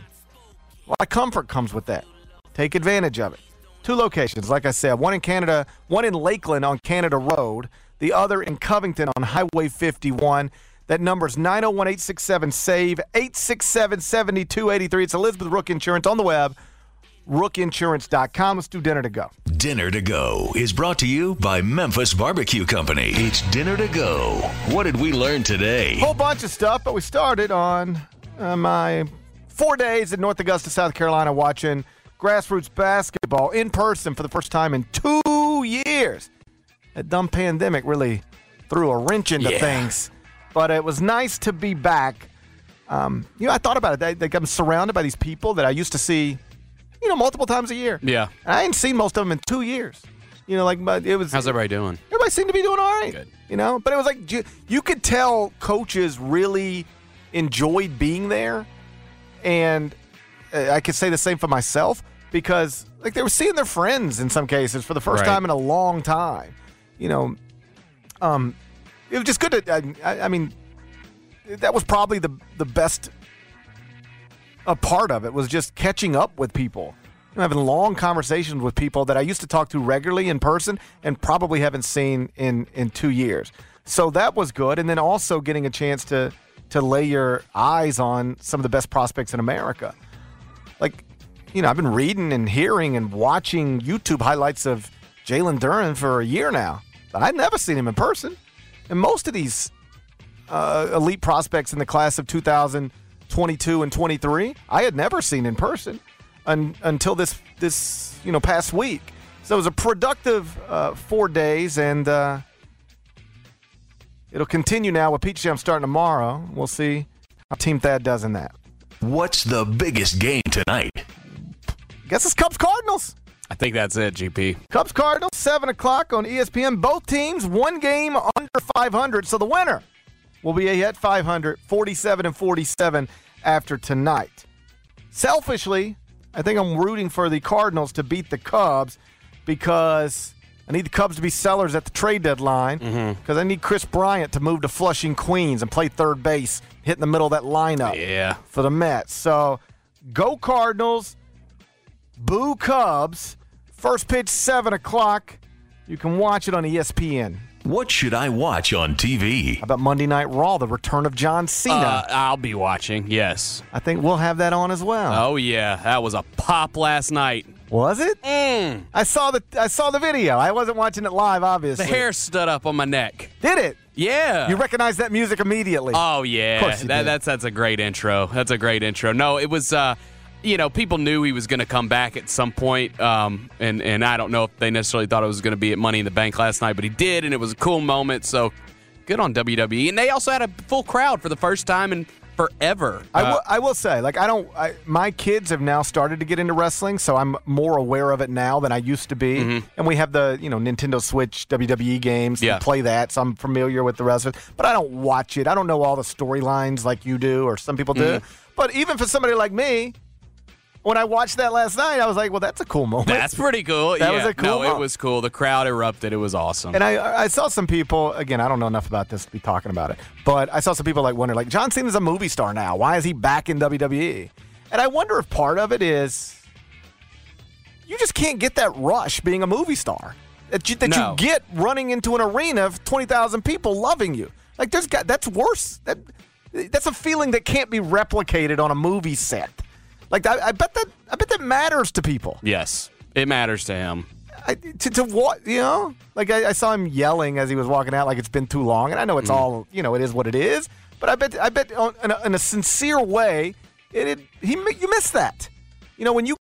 A lot of comfort comes with that. Take advantage of it. Two locations, like I said, one in Canada, one in Lakeland on Canada Road, the other in Covington on Highway fifty-one. That number's nine oh one, eight six seven, S A V E, eight six seven, seven two eight three. It's Elizabeth Rook Insurance on the web, rook insurance dot com. Let's do Dinner to Go. Dinner to Go is brought to you by Memphis Barbecue Company. It's Dinner to Go. What did we learn today? Whole bunch of stuff, but we started on uh, my four days in North Augusta, South Carolina, watching grassroots basketball in person for the first time in two years. That dumb pandemic really threw a wrench into Yeah. things, but it was nice to be back. Um, you know, I thought about it. I, like I'm surrounded by these people that I used to see, you know, multiple times a year. Yeah. And I ain't seen most of them in two years. You know, like, but it was. How's everybody doing? Everybody seemed to be doing all right. Good. You know, but it was like you, you could tell coaches really enjoyed being there, and uh, I could say the same for myself, because like they were seeing their friends in some cases for the first Right. time in a long time. You know, um, it was just good to. I, I, I mean, that was probably the the best. A part of it was just catching up with people, you know, having long conversations with people that I used to talk to regularly in person and probably haven't seen in, in two years. So that was good. And then also getting a chance to to lay your eyes on some of the best prospects in America. Like, you know, I've been reading and hearing and watching YouTube highlights of Jalen Duren for a year now, but I'd never seen him in person. And most of these uh, elite prospects in the class of two thousand twenty-two and twenty-three, I had never seen in person un- until this this you know past week. So it was a productive uh, four days, and uh, it'll continue now with Peach Jam starting tomorrow. We'll see how Team Thad does in that. What's the biggest game tonight? Guess it's Cubs Cardinals. I think that's it, G P. Cubs Cardinals, seven o'clock on E S P N. Both teams one game under five hundred, so the winner will be at five hundred, forty-seven and forty-seven after tonight. Selfishly, I think I'm rooting for the Cardinals to beat the Cubs, because I need the Cubs to be sellers at the trade deadline, because Mm-hmm. I need Chris Bryant to move to Flushing, Queens and play third base, hit in the middle of that lineup Yeah. for the Mets. So go Cardinals, boo Cubs. First pitch, seven o'clock. You can watch it on E S P N. What should I watch on T V? How about Monday Night Raw, the return of John Cena? Uh, I'll be watching, yes. I think we'll have that on as well. Oh, yeah. That was a pop last night. Was it? Mm. I saw the I saw the video. I wasn't watching it live, obviously. The hair stood up on my neck. Did it? Yeah. You recognize that music immediately. Oh, yeah. Of course you that, did. That's that's a great intro. That's a great intro. No, it was uh, you know, people knew he was going to come back at some point, um, and, and I don't know if they necessarily thought it was going to be at Money in the Bank last night, but he did, and it was a cool moment, so good on W W E. And they also had a full crowd for the first time in forever. I, uh, will, I will say, like, I don't, I, my kids have now started to get into wrestling, so I'm more aware of it now than I used to be. Mm-hmm. And we have the, you know, Nintendo Switch W W E games. Yeah. We play that, so I'm familiar with the wrestlers. But I don't watch it. I don't know all the storylines like you do or some people do. Mm-hmm. But even for somebody like me, when I watched that last night, I was like, well, that's a cool moment. That's pretty cool. That yeah. was a cool No, moment. it was cool. The crowd erupted. It was awesome. And I I saw some people, again, I don't know enough about this to be talking about it, but I saw some people like wonder, like, John Cena's a movie star now. Why is he back in W W E? And I wonder if part of it is you just can't get that rush being a movie star that you, that No. you get running into an arena of twenty thousand people loving you. Like, there's got that's worse. That That's a feeling that can't be replicated on a movie set. Like, I, I bet that I bet that matters to people. Yes, it matters to him. I, to, to what, you know? Like, I, I saw him yelling as he was walking out like it's been too long. And I know it's Mm. all, you know, it is what it is. But I bet, I bet on, in, a, in a sincere way, it, it he you miss that. You know, when you...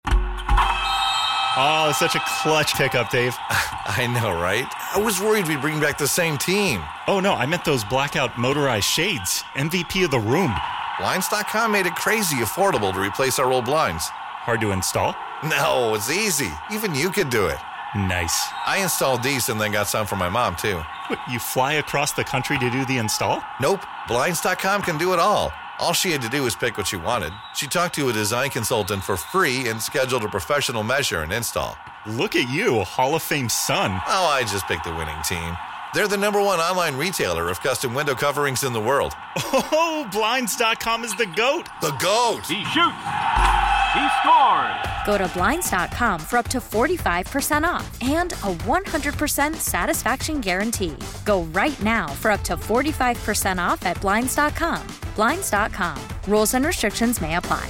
Oh, it's such a clutch pickup, Dave. I know, right? I was worried we'd bring back the same team. Oh, no, I meant those blackout motorized shades. M V P of the room. Blinds dot com made it crazy affordable to replace our old blinds. Hard to install? No, it's easy. Even you could do it. Nice. I installed these and then got some for my mom, too. What, you fly across the country to do the install? Nope. Blinds dot com can do it all. All she had to do was pick what she wanted. She talked to a design consultant for free and scheduled a professional measure and install. Look at you, Hall of Fame son. Oh, I just picked the winning team. They're the number one online retailer of custom window coverings in the world. Oh, Blinds dot com is the GOAT. The GOAT! He shoots. He scores. Go to Blinds dot com for up to forty-five percent off and a one hundred percent satisfaction guarantee. Go right now for up to forty-five percent off at Blinds dot com. Blinds dot com. Rules and restrictions may apply.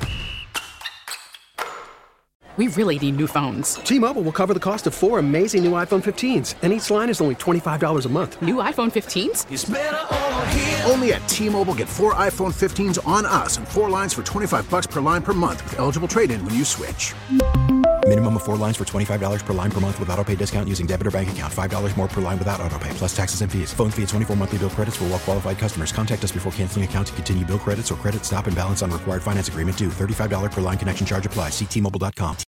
We really need new phones. T-Mobile will cover the cost of four amazing new iPhone fifteens, and each line is only twenty-five dollars a month. New iPhone fifteens? It's better over here. Only at T-Mobile, get four iPhone fifteens on us and four lines for twenty-five bucks per line per month with eligible trade-in when you switch. Minimum of four lines for twenty-five dollars per line per month with autopay discount using debit or bank account. five dollars more per line without autopay, plus taxes and fees. Phone fee at twenty-four monthly bill credits for well-qualified customers. Contact us before canceling account to continue bill credits or credit stop and balance on required finance agreement due. thirty-five dollars per line connection charge applies. See T Mobile dot com.